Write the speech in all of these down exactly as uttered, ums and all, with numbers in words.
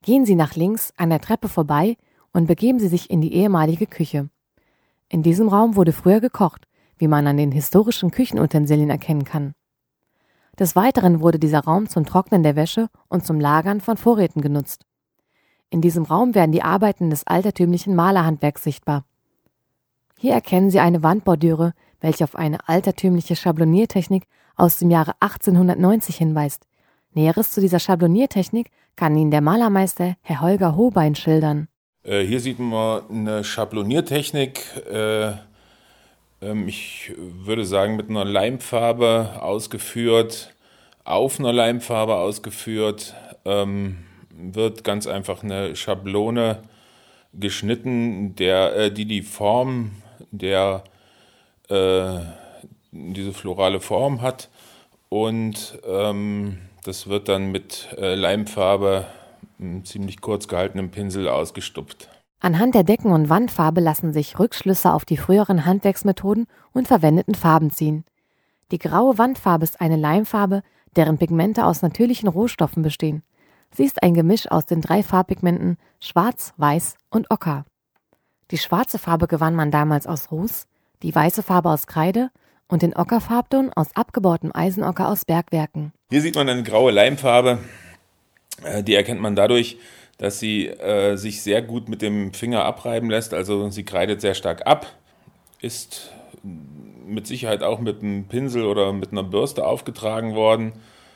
Gehen Sie nach links an der Treppe vorbei und begeben Sie sich in die ehemalige Küche. In diesem Raum wurde früher gekocht, wie man an den historischen Küchenutensilien erkennen kann. Des Weiteren wurde dieser Raum zum Trocknen der Wäsche und zum Lagern von Vorräten genutzt. In diesem Raum werden die Arbeiten des altertümlichen Malerhandwerks sichtbar. Hier erkennen Sie eine Wandbordüre, welche auf eine altertümliche Schabloniertechnik aus dem Jahre achtzehnhundertneunzig hinweist. Näheres zu dieser Schabloniertechnik kann Ihnen der Malermeister Herr Holger Hohbein schildern. Äh, hier sieht man eine Schabloniertechnik, äh, ähm, ich würde sagen mit einer Leimfarbe ausgeführt, auf einer Leimfarbe ausgeführt, ähm, wird ganz einfach eine Schablone geschnitten, der, äh, die die Form der äh, diese florale Form hat, und ähm, das wird dann mit äh, Leimfarbe, einem ziemlich kurz gehaltenem Pinsel ausgestupft. Anhand der Decken- und Wandfarbe lassen sich Rückschlüsse auf die früheren Handwerksmethoden und verwendeten Farben ziehen. Die graue Wandfarbe ist eine Leimfarbe, deren Pigmente aus natürlichen Rohstoffen bestehen. Sie ist ein Gemisch aus den drei Farbpigmenten Schwarz, Weiß und Ocker. Die schwarze Farbe gewann man damals aus Ruß, die weiße Farbe aus Kreide und den Ockerfarbton aus abgebautem Eisenocker aus Bergwerken. Hier sieht man eine graue Leimfarbe. Die erkennt man dadurch, dass sie äh, sich sehr gut mit dem Finger abreiben lässt. Also sie kreidet sehr stark ab, ist mit Sicherheit auch mit einem Pinsel oder mit einer Bürste aufgetragen worden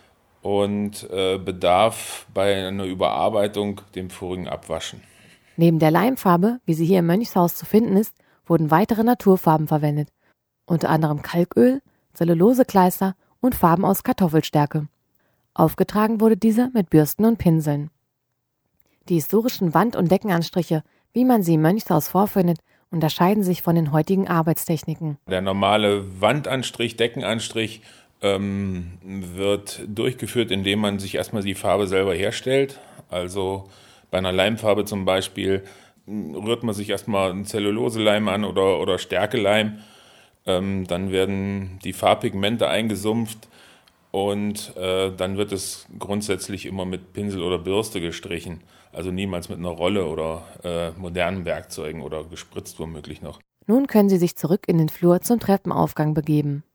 und äh, bedarf bei einer Überarbeitung dem vorigen Abwaschen. Neben der Leimfarbe, wie sie hier im Mönchshaus zu finden ist, wurden weitere Naturfarben verwendet, unter anderem Kalköl, Zellulosekleister und Farben aus Kartoffelstärke. Aufgetragen wurde diese mit Bürsten und Pinseln. Die historischen Wand- und Deckenanstriche, wie man sie im Mönchshaus vorfindet, unterscheiden sich von den heutigen Arbeitstechniken. Der normale Wandanstrich, Deckenanstrich ähm, wird durchgeführt, indem man sich erstmal die Farbe selber herstellt. Also bei einer Leimfarbe zum Beispiel rührt man sich erstmal einen Zelluloseleim an oder, oder Stärkeleim. Ähm, dann werden die Farbpigmente eingesumpft und äh, dann wird es grundsätzlich immer mit Pinsel oder Bürste gestrichen. Also niemals mit einer Rolle oder äh, modernen Werkzeugen oder gespritzt womöglich noch. Nun können Sie sich zurück in den Flur zum Treppenaufgang begeben.